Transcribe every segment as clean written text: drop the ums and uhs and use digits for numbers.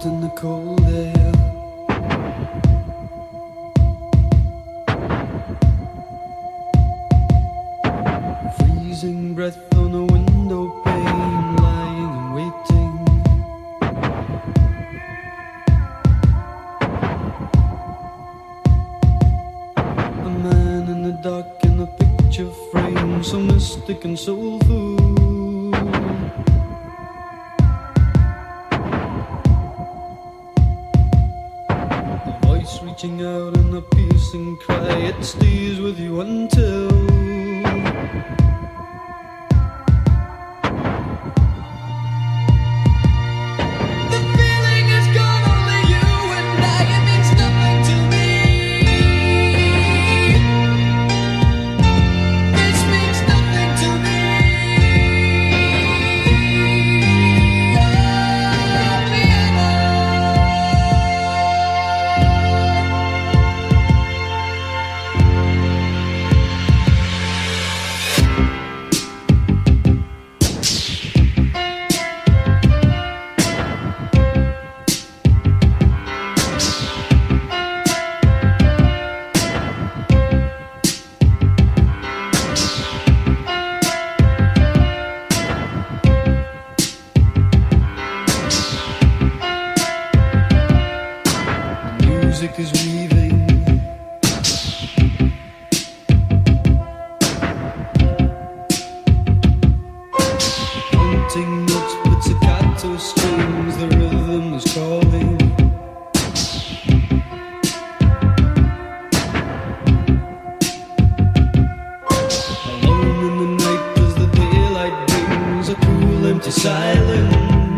out in the cold air. Freezing breath on a window pane, lying and waiting. A man in the dark in a picture frame, so mystic and soulful. Reaching out in a piercing cry, it stays with you until the feeling is gone, only you and I, it means nothing to me. This means nothing to me. Music is weaving, haunting notes with staccato strings, the rhythm is calling. Alone in the night as the daylight brings a cool empty silence.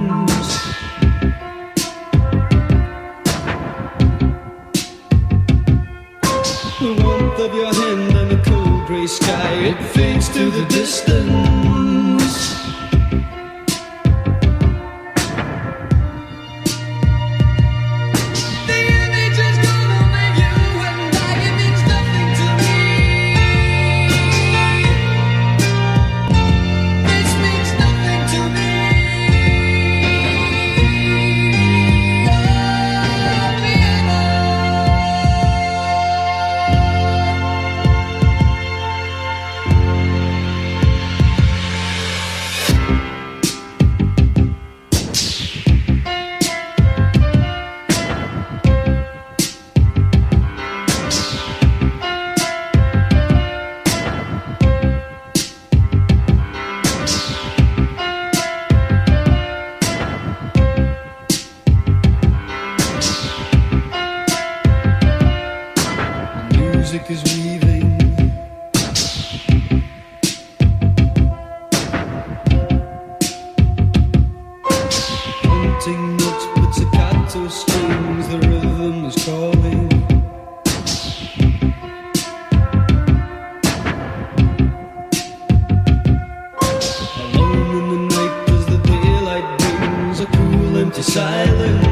The warmth of your hand and the cold grey sky, it fades to the distance. The image is gone, only you and I, it means nothing to me. This means nothing to me. Music is weaving, haunting notes with staccato strings, the rhythm is calling. Alone in the night as the daylight brings a cool empty silence.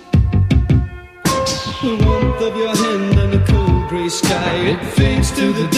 The warmth of your hand and the cold grey sky, it fades to the